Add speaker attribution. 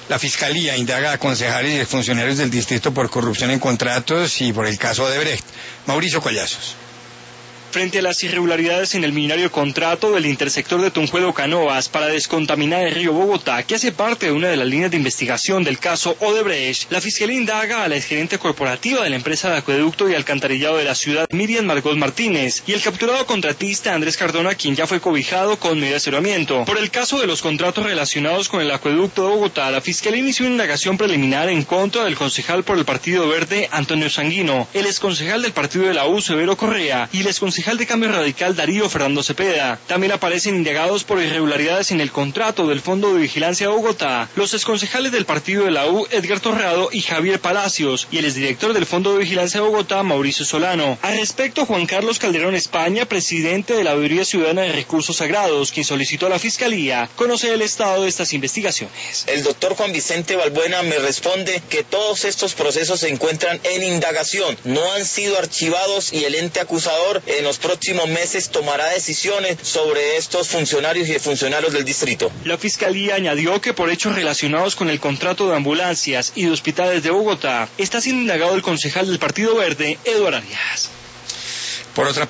Speaker 1: La Fiscalía indaga a concejales y funcionarios del distrito por corrupción en contratos y por el caso Odebrecht. Mauricio Collazos.
Speaker 2: Frente a las irregularidades en el millonario contrato del intersector de Tunjuelo-Canoas para descontaminar el río Bogotá, que hace parte de una de las líneas de investigación del caso Odebrecht, la Fiscalía indaga a la exgerente corporativa de la empresa de acueducto y alcantarillado de la ciudad, Miriam Margot Martínez, y el capturado contratista Andrés Cardona, quien ya fue cobijado con medida de aseguramiento. Por el caso de los contratos relacionados con el acueducto de Bogotá, la Fiscalía inició una indagación preliminar en contra del concejal por el Partido Verde, Antonio Sanguino, el exconcejal del Partido de la U, Severo Correa, y el exconcejal de Cambio Radical, Darío Fernando Cepeda. También aparecen indagados por irregularidades en el contrato del Fondo de Vigilancia de Bogotá los exconcejales del Partido de la U, Edgar Torrado y Javier Palacios, y el exdirector del Fondo de Vigilancia de Bogotá, Mauricio Solano. Al respecto, Juan Carlos Calderón España, presidente de la Auditoría Ciudadana de Recursos Sagrados, quien solicitó a la Fiscalía conocer el estado de estas investigaciones.
Speaker 3: El doctor Juan Vicente Balbuena me responde que todos estos procesos se encuentran en indagación, no han sido archivados y el ente acusador en los próximos meses tomará decisiones sobre estos funcionarios y funcionarios del distrito.
Speaker 2: La Fiscalía añadió que por hechos relacionados con el contrato de ambulancias y de hospitales de Bogotá está siendo indagado el concejal del Partido Verde, Eduardo Arias.
Speaker 1: Por otra